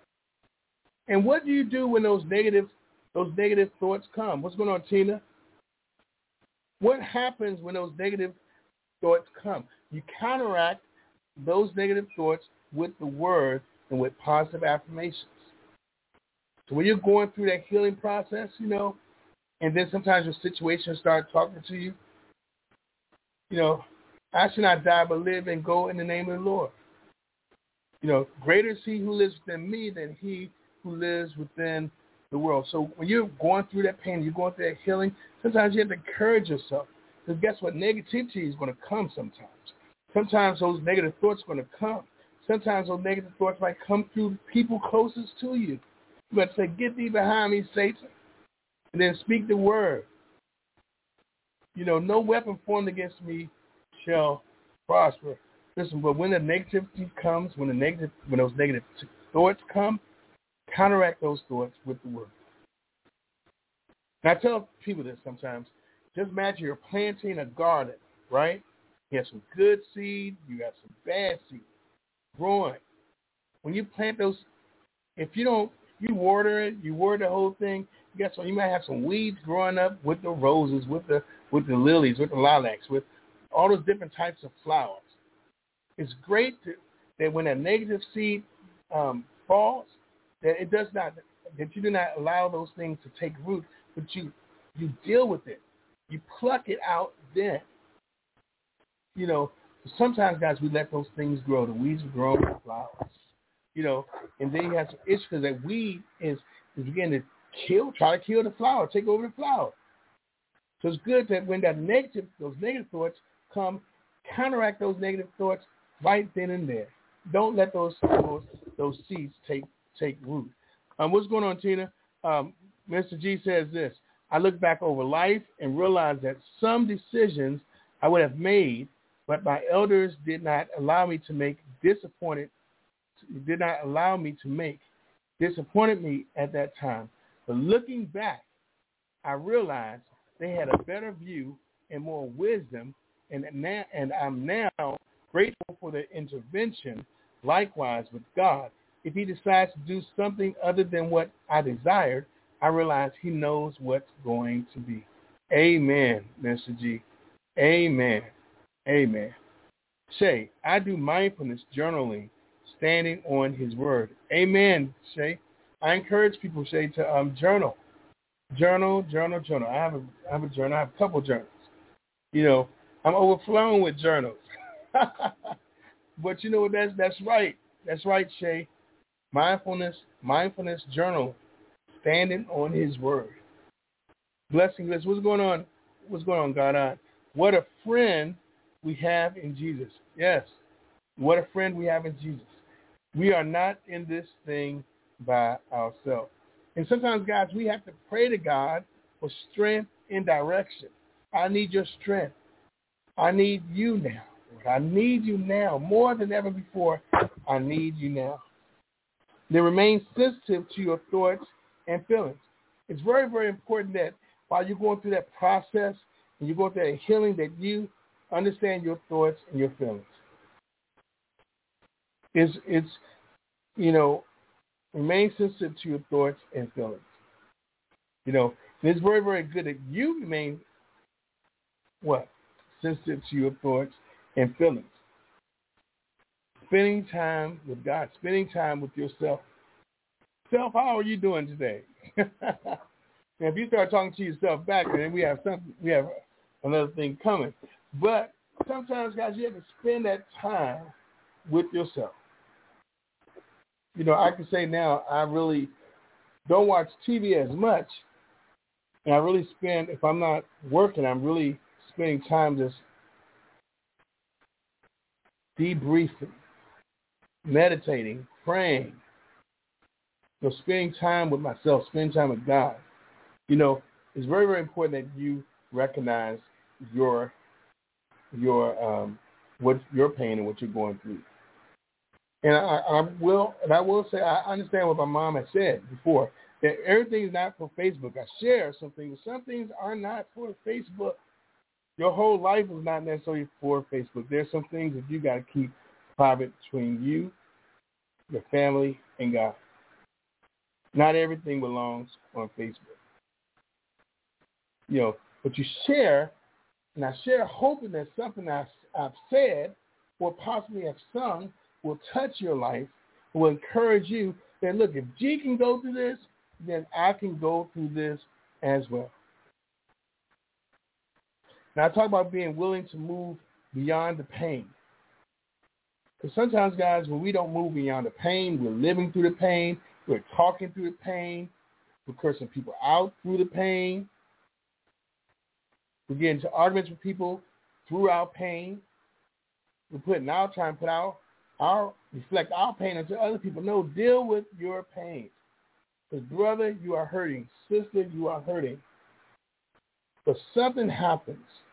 And what do you do when those negative, those negative thoughts come? What's going on, Tina? What happens when those negative thoughts come? You counteract those negative thoughts with the word and with positive affirmations. So when you're going through that healing process, you know, and then sometimes your situations start talking to you, you know, I should not die but live and go in the name of the Lord. You know, greater is he who lives within me than he who lives within the world. So when you're going through that pain, you're going through that healing, sometimes you have to encourage yourself. Because guess what? Negativity is going to come sometimes. Sometimes those negative thoughts are going to come. Sometimes those negative thoughts might come through people closest to you. You got to say, get thee behind me, Satan. And then speak the word. You know, no weapon formed against me shall prosper. Listen, but when the negativity comes, when the negative, when those negative thoughts come, counteract those thoughts with the word. And I tell people this sometimes. Just imagine you're planting a garden, right? You have some good seed, you got some bad seed growing. When you plant those, if you don't, you water it, you water the whole thing, guess what? You might have some weeds growing up with the roses, with the with the lilies, with the lilacs, with all those different types of flowers. It's great to, that when a negative seed um, falls, that it does not, that you do not allow those things to take root, but you you deal with it. You pluck it out then. You know, sometimes, guys, we let those things grow. The weeds will grow with flowers. You know, and then you have some issues because that weed is, is beginning to kill, try to kill the flower, take over the flower. So it's good that when that negative, those negative thoughts come, counteract those negative thoughts right then and there. Don't let those those, those seeds take take root. Um, what's going on, Tina? Um, Mister G says this: I look back over life and realize that some decisions I would have made, but my elders did not allow me to make, disappointed, did not allow me to make, disappointed me at that time. But looking back, I realized they had a better view and more wisdom, and now, and I'm now grateful for their intervention. Likewise with God, if he decides to do something other than what I desired, I realize he knows what's going to be. Amen, Mister G. Amen. Amen. Shay, I do mindfulness journaling, standing on his word. Amen, Shay. I encourage people, Shay, to um, journal. Journal, journal, journal. I have a, I have a journal. I have a couple journals. You know, I'm overflowing with journals. But you know what? That's that's right. That's right, Shay. Mindfulness, mindfulness journal, standing on his word. Blessing us. What's going on? What's going on, God? What a friend we have in Jesus. Yes. What a friend we have in Jesus. We are not in this thing by ourselves. And sometimes, guys, we have to pray to God for strength and direction. I need your strength. I need you now. I need you now more than ever before. I need you now. They remain sensitive to your thoughts and feelings. It's very, very important that while you're going through that process and you're going through that healing, that you understand your thoughts and your feelings. It's, it's you know, remain sensitive to your thoughts and feelings. You know, and it's very, very good that you remain, what? Sensitive to your thoughts and feelings. Spending time with God, spending time with yourself. Self, how are you doing today? And if you start talking to yourself back, then we have something, we have another thing coming. But sometimes, guys, you have to spend that time with yourself. You know, I can say now I really don't watch T V as much, and I really spend, if I'm not working, I'm really spending time just debriefing, meditating, praying, you know, spending time with myself, spending time with God. You know, it's very, very important that you recognize your your um, what your pain and what you're going through. And I, I will, and I will say, I understand what my mom had said before, that everything is not for Facebook. I share some things. Some things are not for Facebook. Your whole life is not necessarily for Facebook. There's some things that you got to keep private between you, your family, and God. Not everything belongs on Facebook. You know, but you share, and I share hoping that something I've, I've said or possibly have sung will touch your life, will encourage you that, look, if G can go through this, then I can go through this as well. Now, I talk about being willing to move beyond the pain. Because sometimes, guys, when we don't move beyond the pain, we're living through the pain, we're talking through the pain, we're cursing people out through the pain, we get into arguments with people through our pain. We're putting our trying to put our, our reflect our pain onto other people. No, deal with your pain. Because brother, you are hurting. Sister, you are hurting. But something happens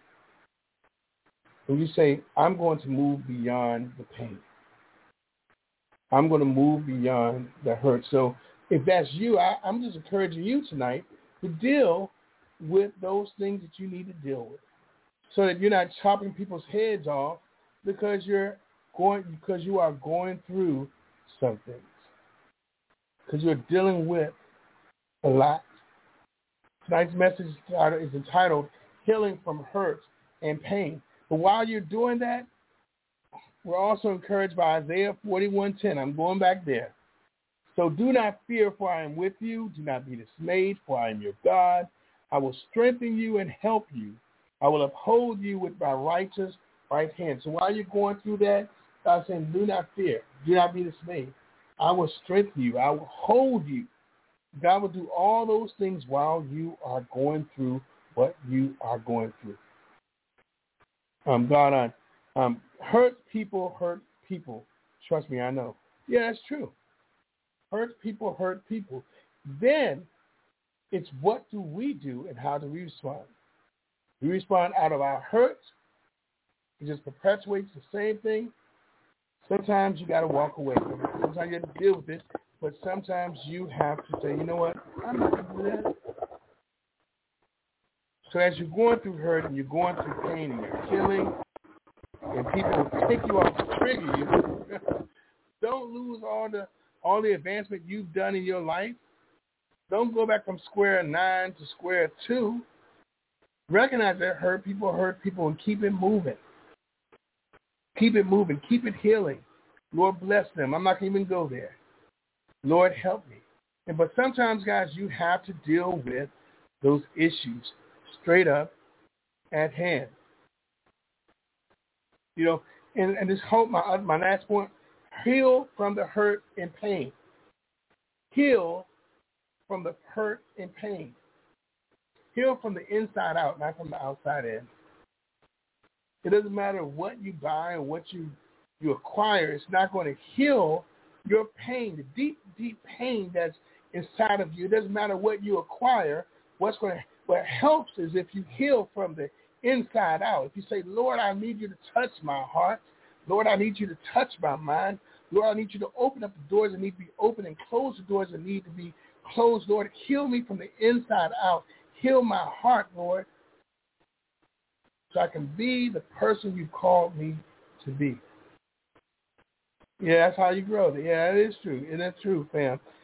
when you say, I'm going to move beyond the pain. I'm going to move beyond the hurt. So if that's you, I, I'm just encouraging you tonight to deal with those things that you need to deal with, so that you're not chopping people's heads off because you're going because you are going through some things, because you're dealing with a lot. Tonight's message is entitled "Healing from Hurt and Pain." But while you're doing that, we're also encouraged by Isaiah forty-one ten. I'm going back there. So do not fear, for I am with you. Do not be dismayed, for I am your God. I will strengthen you and help you. I will uphold you with my righteous right hand. So while you're going through that, God's saying, do not fear. Do not be dismayed. I will strengthen you. I will hold you. God will do all those things while you are going through what you are going through. Um, God, on um, hurt people hurt people. Trust me, I know. Yeah, that's true. Hurt people hurt people. Then it's what do we do and how do we respond? We respond out of our hurt. It just perpetuates the same thing. Sometimes you got to walk away from it. Sometimes you have to deal with it. But sometimes you have to say, you know what, I'm not going to do that. So as you're going through hurt and you're going through pain and you're healing and people take you off to trigger you, don't lose all the all the advancement you've done in your life. Don't go back from square nine to square two. Recognize that hurt people hurt people and keep it moving. Keep it moving. Keep it healing. Lord, bless them. I'm not going to even go there. Lord, help me. And but sometimes, guys, you have to deal with those issues straight up at hand. You know, and, and this hope, my, my last point, heal from the hurt and pain. Heal from the hurt and pain. Heal from the inside out, not from the outside in. It doesn't matter what you buy or what you, you acquire. It's not going to heal your pain, the deep, deep pain that's inside of you. It doesn't matter what you acquire. What's going to, what helps is if you heal from the inside out. If you say, Lord, I need you to touch my heart. Lord, I need you to touch my mind. Lord, I need you to open up the doors that need to be open and close the doors that need to be closed. Lord, heal me from the inside out. Heal my heart, Lord, so I can be the person you called me to be. Yeah, that's how you grow. Yeah, that is true. And that's true, fam.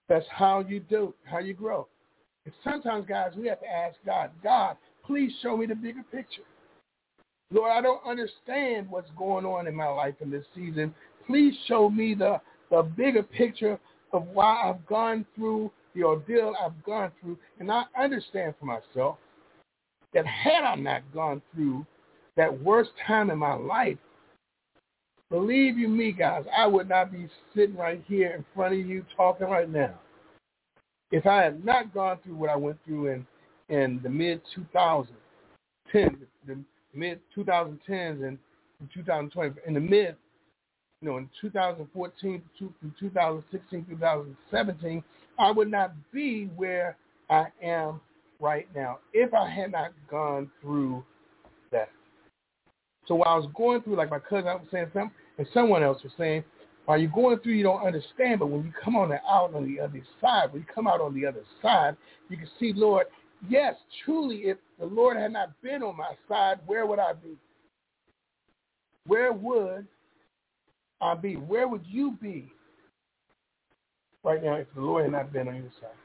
That's how you do, how you grow. And sometimes, guys, we have to ask God, God, please show me the bigger picture. Lord, I don't understand what's going on in my life in this season. Please show me the, the bigger picture of why I've gone through the ordeal I've gone through. And I understand for myself that had I not gone through that worst time in my life, believe you me, guys, I would not be sitting right here in front of you talking right now. If I had not gone through what I went through in, in the mid twenty ten, the mid twenty tens and twenty twenty, in the mid, you know, in two thousand fourteen to two thousand sixteen, two thousand seventeen, I would not be where I am right now if I had not gone through that. So while I was going through, like my cousin was saying something, and someone else was saying, while you're going through, you don't understand, but when you come on the out on the other side, when you come out on the other side, you can see, Lord, yes, truly, if the Lord had not been on my side, where would I be? Where would I be? Where would you be right now if the Lord had not been on your side?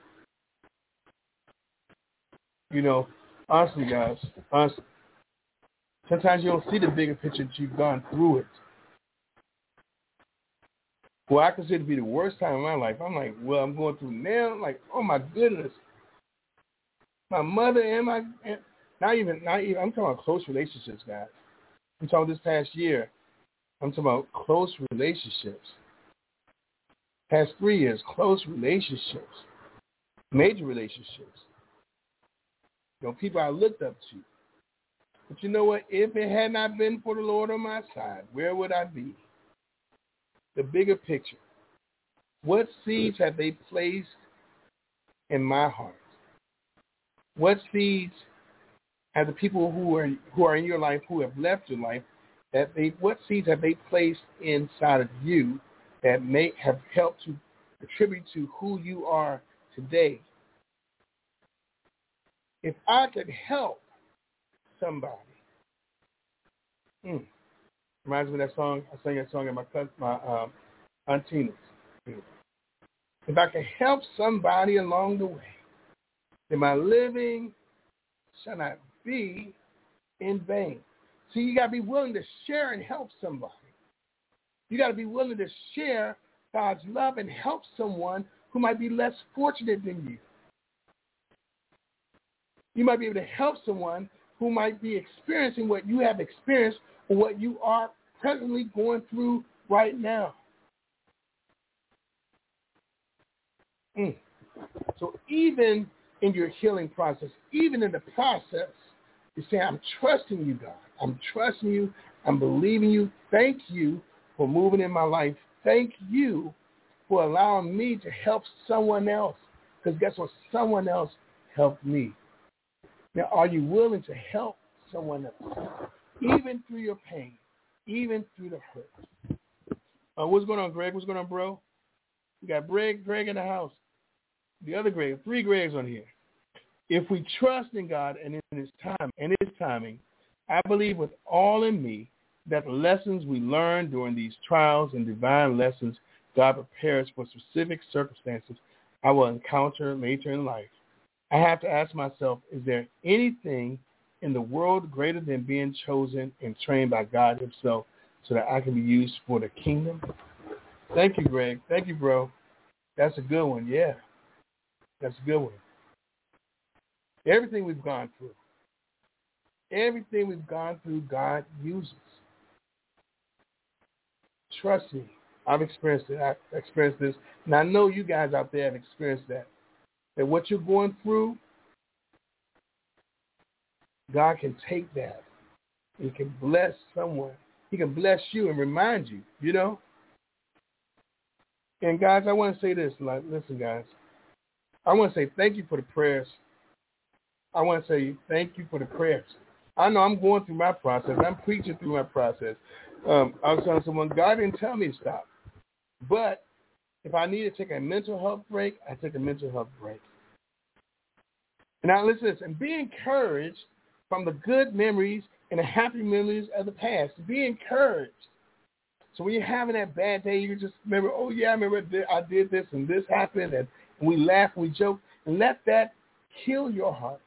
You know, honestly, guys, honestly, sometimes you don't see the bigger picture that you've gone through it. Well, I consider it to be the worst time in my life. I'm like, well, I'm going through now. I'm like, oh my goodness, my mother and my, and not even, not even. I'm talking about close relationships, guys. I'm talking this past year. I'm talking about close relationships. Past three years, close relationships, major relationships. You know, people I looked up to. But you know what? If it had not been for the Lord on my side, where would I be? The bigger picture. What seeds have they placed in my heart? What seeds have the people who are who are in your life, who have left your life, that they what seeds have they placed inside of you that may have helped to contribute to who you are today? If I could help somebody, mm, reminds me of that song. I sang that song at my my um, Aunt Tina's. If I can help somebody along the way, then my living shall not be in vain. See, you got to be willing to share and help somebody. You got to be willing to share God's love and help someone who might be less fortunate than you. You might be able to help someone who might be experiencing what you have experienced or what you are presently going through right now. Mm. So even in your healing process, even in the process, you say, I'm trusting you, God. I'm trusting you. I'm believing you. Thank you for moving in my life. Thank you for allowing me to help someone else. Because guess what? Someone else helped me. Now, are you willing to help someone else, even through your pain, even through the hurt? Uh, what's going on, Greg? What's going on, bro? We got Greg, Greg in the house. The other Greg, three Gregs on here. If we trust in God and in His time and His timing, I believe with all in me that the lessons we learn during these trials and divine lessons God prepares for specific circumstances I will encounter later in life. I have to ask myself, is there anything in the world greater than being chosen and trained by God Himself so that I can be used for the kingdom? Thank you, Greg. Thank you, bro. That's a good one. Yeah, that's a good one. Everything we've gone through, everything we've gone through, God uses. Trust me. I've experienced it. I've experienced this. And I know you guys out there have experienced that. That what you're going through, God can take that. He can bless someone. He can bless you and remind you, you know. And guys, I want to say this. Like, listen, guys. I want to say thank you for the prayers. I want to say thank you for the prayers. I know I'm going through my process. I'm preaching through my process. Um, I was telling someone, God didn't tell me to stop. But if I need to take a mental health break, I take a mental health break. Now listen to this, and be encouraged from the good memories and the happy memories of the past. Be encouraged. So when you're having that bad day, you just remember, oh yeah, I remember I did this and this happened, and, and we laugh and we joke, and let that heal your heart.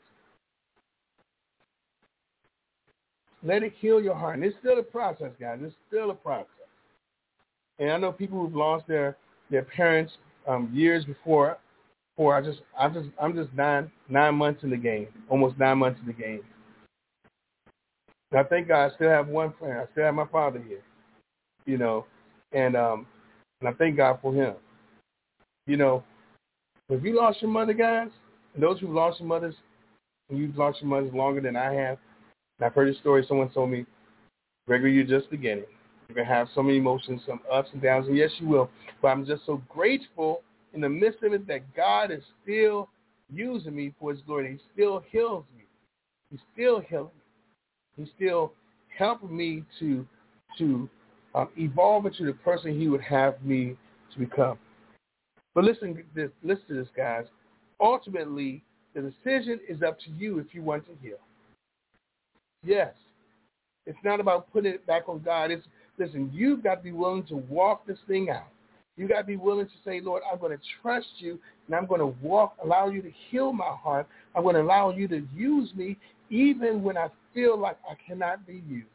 Let it heal your heart. And it's still a process, guys. It's still a process. And I know people who've lost their, their parents um, years before. Before I just, I'm just, I'm just nine, nine months in the game, almost nine months in the game. And I thank God I still have one friend. I still have my father here, you know, and um, and I thank God for him. You know, if you lost your mother, guys, and those who lost your mothers, and you've lost your mothers longer than I have, and I've heard a story someone told me, Gregory, you're just beginning. You're going to have so many emotions, some ups and downs, and yes, you will. But I'm just so grateful in the midst of it that God is still using me for his glory. He still heals me. He's still healing me. He's still helping me to to um, evolve into the person he would have me to become. But listen to this, listen to this, guys. Ultimately, the decision is up to you if you want to heal. Yes. It's not about putting it back on God. It's, listen, you've got to be willing to walk this thing out. You got to be willing to say, Lord, I'm going to trust you, and I'm going to walk, allow you to heal my heart. I'm going to allow you to use me even when I feel like I cannot be used.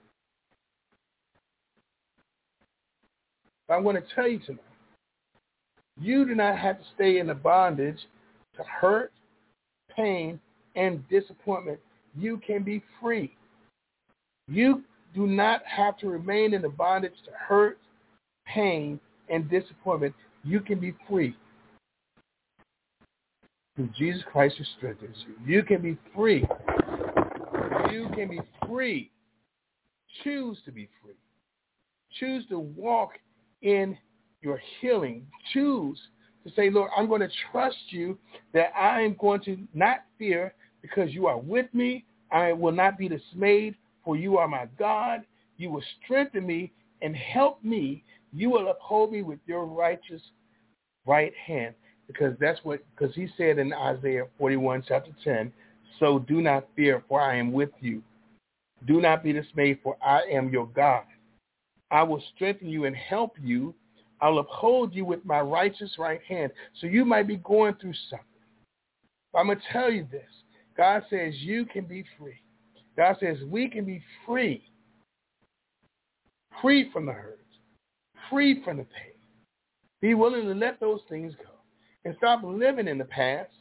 But I'm going to tell you tonight, you do not have to stay in the bondage to hurt, pain, and disappointment. You can be free. You do not have to remain in the bondage to hurt, pain, and disappointment. You can be free through Jesus Christ who strengthens you. You can be free. You can be free. Choose to be free. Choose to walk in your healing. Choose to say, Lord, I'm going to trust you that I am going to not fear because you are with me. I will not be dismayed, for you are my God. You will strengthen me and help me. You will uphold me with your righteous right hand. Because that's what, because he said in Isaiah forty-one, chapter ten, so do not fear, for I am with you. Do not be dismayed, for I am your God. I will strengthen you and help you. I'll uphold you with my righteous right hand. So you might be going through something. But I'm going to tell you this. God says you can be free. God says we can be free. Free from the hurt. Free from the pain. Be willing to let those things go. And stop living in the past.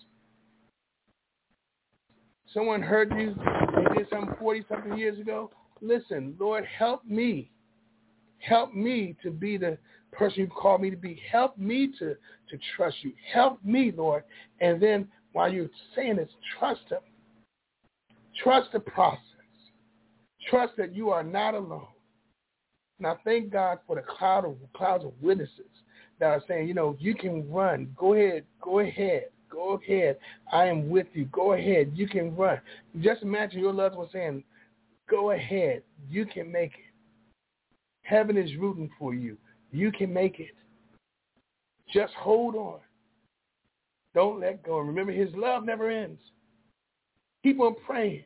Someone hurt you. They did something forty-something years ago. Listen, Lord, help me. Help me to be the person you called me to be. Help me to, to trust you. Help me, Lord. And then while you're saying this, trust him. Trust the process. Trust that you are not alone. And I thank God for the cloud of clouds of witnesses that are saying, you know, you can run. Go ahead. Go ahead. Go ahead. I am with you. Go ahead. You can run. Just imagine your loved one saying, go ahead. You can make it. Heaven is rooting for you. You can make it. Just hold on. Don't let go. Remember, his love never ends. Keep on praying.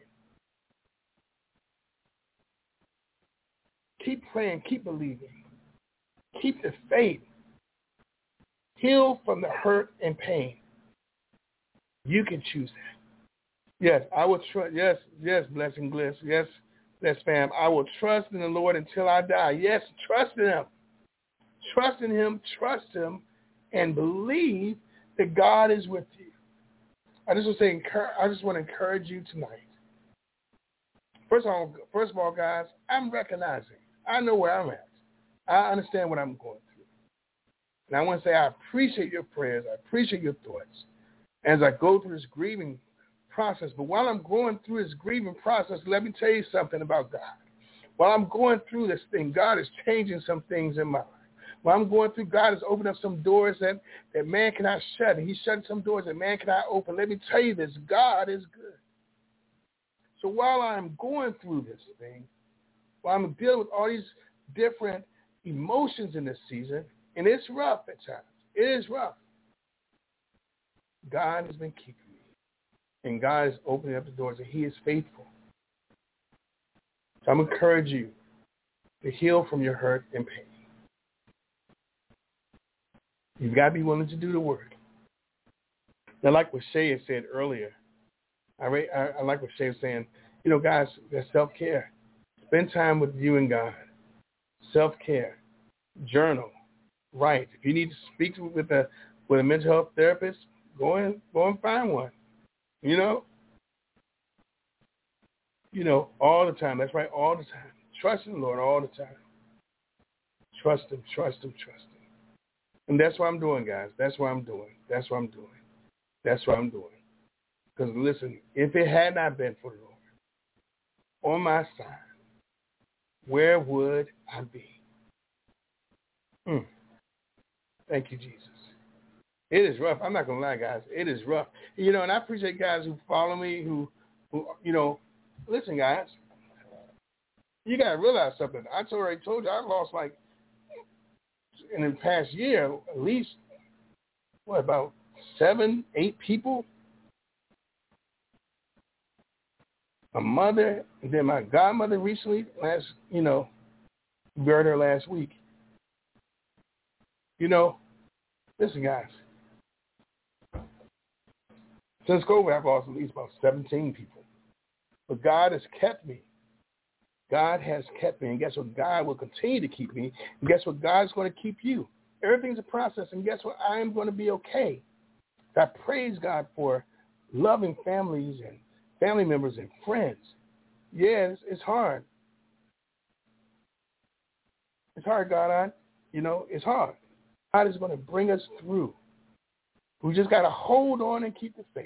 Keep praying. Keep believing. Keep the faith. Heal from the hurt and pain. You can choose that. Yes, I will trust. Yes, yes, blessing bliss. Yes, yes, fam. I will trust in the Lord until I die. Yes, trust in him. Trust in him. Trust him, and believe that God is with you. I just want to say, I just want to encourage you tonight. First of all, first of all, guys, I'm recognizing. I know where I'm at. I understand what I'm going through. And I want to say I appreciate your prayers. I appreciate your thoughts as I go through this grieving process. But while I'm going through this grieving process, let me tell you something about God. While I'm going through this thing, God is changing some things in my life. While I'm going through, God has opened up some doors that, that man cannot shut. And he's shutting some doors that man cannot open. Let me tell you this, God is good. So while I'm going through this thing, while I'm dealing with all these different emotions in this season, and it's rough at times. It is rough. God has been keeping me. And God is opening up the doors, and he is faithful. So I'm encouraging you to heal from your hurt and pain. You've got to be willing to do the work. Now, like what Shay had said earlier, I, I, I like what Shay was saying. You know, guys, that's self-care. Spend time with you and God. Self-care. Journal. Write. If you need to speak with a with a mental health therapist, go and go and find one. You know. You know, all the time. That's right, all the time. Trust in the Lord all the time. Trust Him. Trust Him. Trust Him. And that's what I'm doing, guys. That's what I'm doing. That's what I'm doing. That's what I'm doing. Because listen, if it had not been for the Lord on my side, where would I be? Mm. Thank you, Jesus. It is rough. I'm not going to lie, guys. It is rough. You know, and I appreciate guys who follow me, who, who you know, listen, guys, you got to realize something. I already told you I lost, like, in the past year, at least, what, about seven, eight people? A mother, and then my godmother recently, last, you know, buried her last week. You know, listen, guys. Since COVID, I've lost at least about seventeen people. But God has kept me. God has kept me. And guess what? God will continue to keep me. And guess what? God's going to keep you. Everything's a process. And guess what? I am going to be okay. I praise God for loving families and family members and friends. Yeah, it's, it's hard. It's hard, God. I, you know, it's hard. God is going to bring us through. We just got to hold on and keep the faith.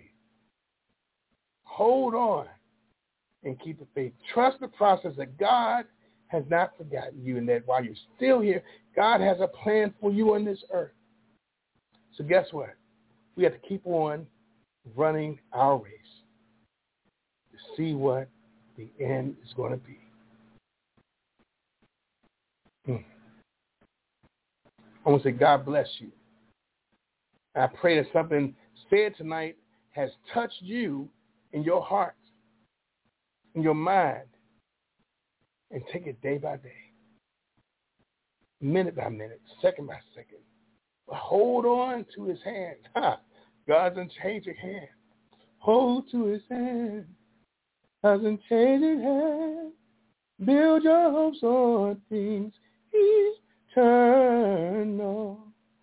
Hold on and keep the faith. Trust the process that God has not forgotten you, and that while you're still here, God has a plan for you on this earth. So guess what? We have to keep on running our race to see what the end is going to be. Hmm. I want to say God bless you. I pray that something said tonight has touched you in your heart, in your mind, and take it day by day, minute by minute, second by second. But hold on to His hand. Ha! God's unchanging hand. Hold to His hand. God's unchanging hand. Build your hopes on things eternal.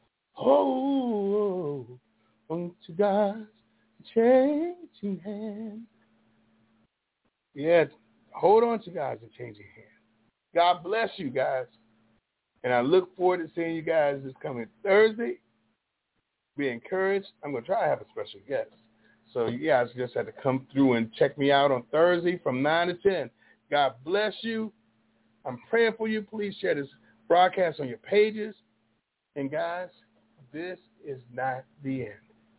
Hold on to God's changing hand. Yeah, hold on to God's changing hand. God bless you guys. And I look forward to seeing you guys this coming Thursday. Be encouraged. I'm going to try to have a special guest. So you guys just have to come through and check me out on Thursday from nine to ten. God bless you. I'm praying for you. Please share this broadcast on your pages. And guys, this is not the end.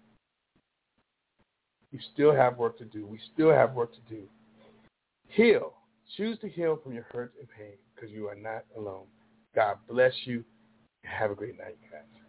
You still have work to do. We still have work to do. Heal. Choose to heal from your hurt and pain because you are not alone. God bless you. Have a great night, guys.